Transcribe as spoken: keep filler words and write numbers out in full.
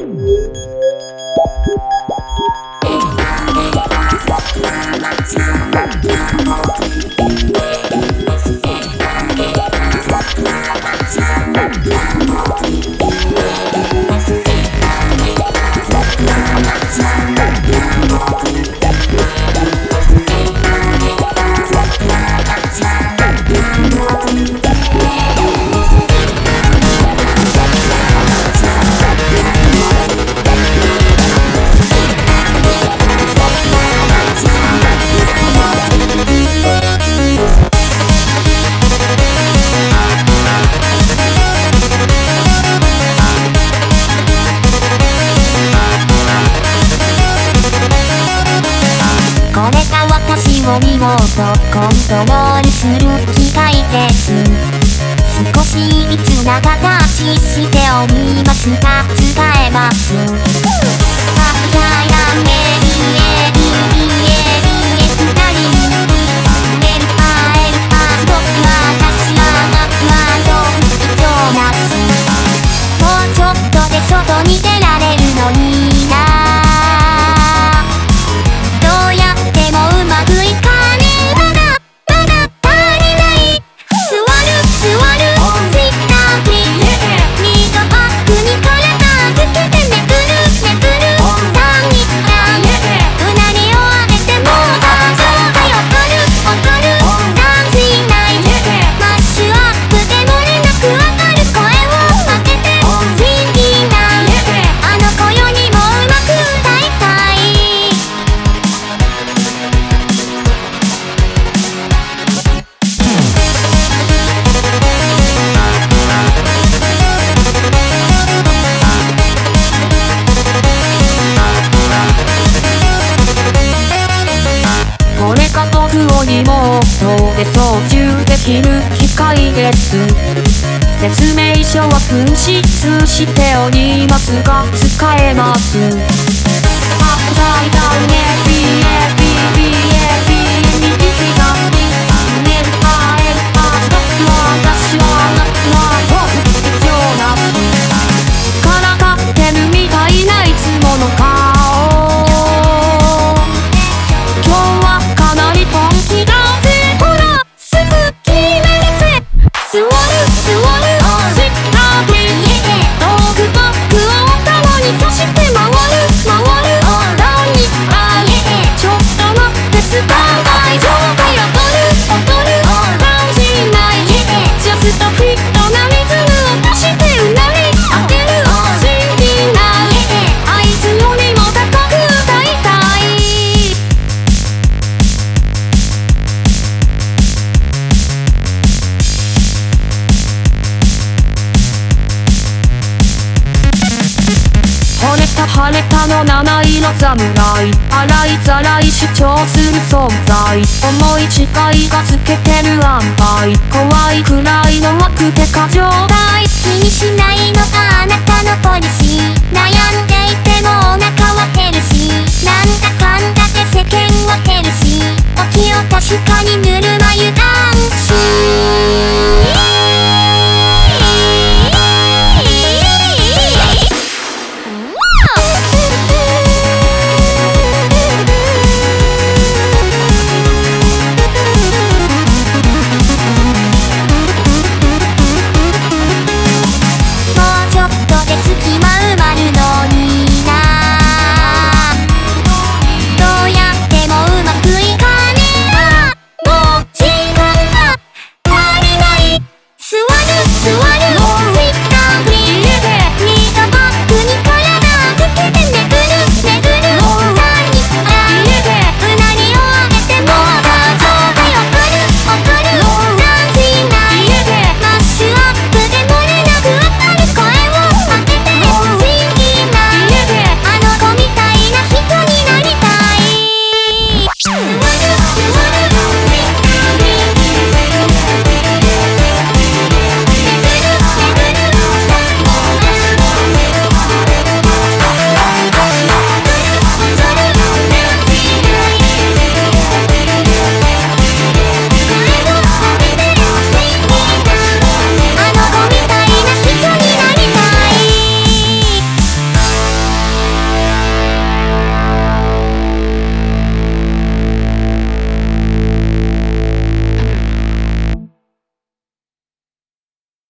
私を見事コントロールする機械です。少しずつ長立ちしておりますが使えます。あざやめりえりえりえふたりエルパーエルパーストップ私はなくはどう必要なし。もうちょっとで外に出られるのにな。にも音で操縦できる機械です。説明書は紛失しておりますが使えます。アップサイダウン エービーエービービーエービー 右左エルパーエルパーストップ私はなくはどう必要なし。からかってるみたいないつもの顔。晴れたの七色侍洗いざらい主張する存在思い違いがつけてる塩梅怖いくらいの枠で過剰大気にしないのがあなたのポリシー悩んでいてもお腹は減るしなんだかんだで世間は減るしお気を確かにぬるま湯だ